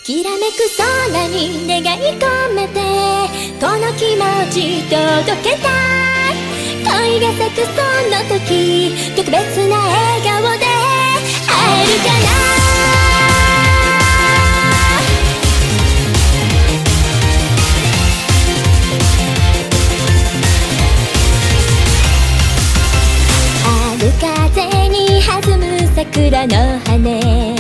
きらめく空に願い込めてこの気持ち届けたい。恋が咲くその時特別な笑顔で会えるかな。春風に弾む桜の羽